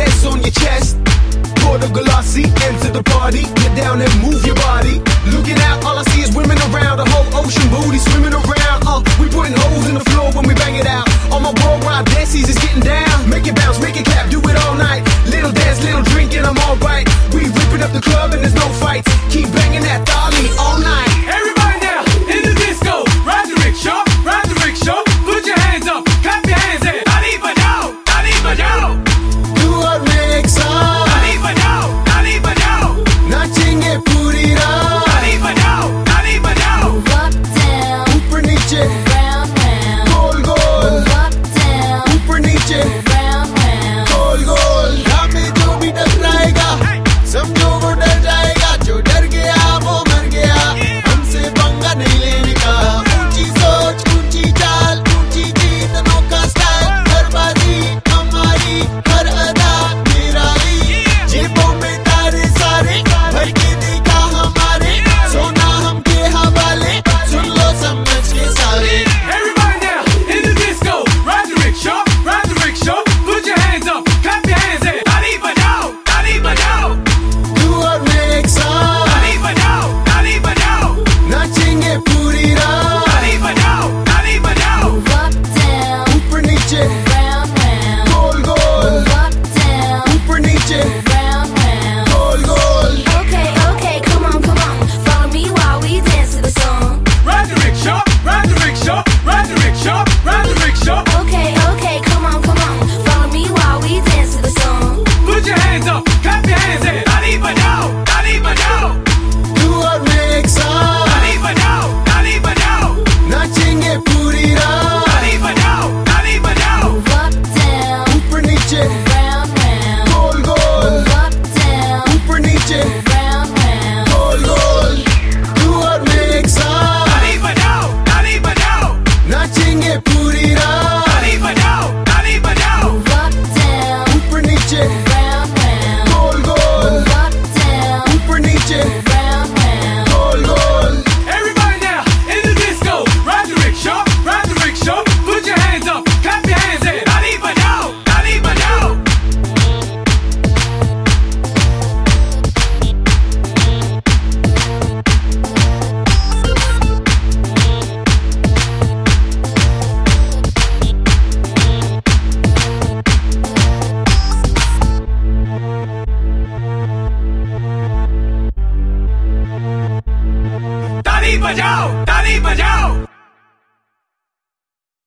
hands on your chest. Pour the glossy into the party. Get down and move your body. Looking out, all I see is women around. The whole ocean booty swimming around. We putting holes in the floor when we bang it out. All my worldwide dances is getting down. Make it bounce, make it clap, do it all night. Little dance, little drink, and I'm alright. We ripping up the club and there's no fights. Keep banging that dolly all night. Everybody now in the disco, ride the rickshaw, ride the rickshaw. Put your hands up, clap your hands and Dali bajao, Dali bajao. Do और मैं एक साथ Dali bajao, Dali bajao. नाचेंगे पूरी रात. Dali bajao, Dali bajao. Up, down, ऊपर नीचे round, round. गोल गोल. Up, down, ऊपर नीचे round, round. गोल गोल. हमें जो भी टकराएगा समझो वो डर जाएगा. जो डर गया वो मर गया. हमसे पंगा नहीं लेने का. ऊंची सोच ऊंची चाल ऊंची जीत अनोखा स्टाइल. हर बाजी हमारी हर अदा निराली. जेबों में तारे सारे भर के देखा हमारे. सोना हमके हवाले सुन लो समझ के सारे. Everybody now in the disco, ride the rickshaw, ride the rickshaw. Put your hands up, clap your hands and Dali bajao, Dali bajao. तू और मैं एक साथ Dali bajao, Dali bajao. नाचेंगे पूरी रात. Dali bajao, Dali bajao. Up, down, ऊपर नीचे round, round. गोल गोल. Up, down, ऊपर नीचे round, round. Goal goal. Okay, okay, come on, come on. Follow me while we dance to the song. Ride the rickshaw, ride the rickshaw, ride the rickshaw, ride the rickshaw. Okay, okay, come on, come on. Follow me while we dance to the song. Put your hands up, clap your hands and Dali bajao, Dali bajao. तू और मैं एक साथ Dali bajao, Dali bajao. नाचेंगे पूरी रात. Dali bajao, Dali bajao. Up, down, ऊपर नीचे round, round. गोल गोल. Up, down, ऊपर नीचे round, round. गोल गोल. तू और मैं एक साथ Dali bajao, Dali bajao. नाचेंगे पूरी रात. Dali bajao, Dali bajao. Up, down, ऊपर नीचे round, round. गोल गोल. Up, down, ऊपर नीचे round, round. Goal goal. Everybody now in the disco, ride the rickshaw, ride the rickshaw. Put your hands up, clap your hands and Dali bajao, Dali bajao. Dali bajao.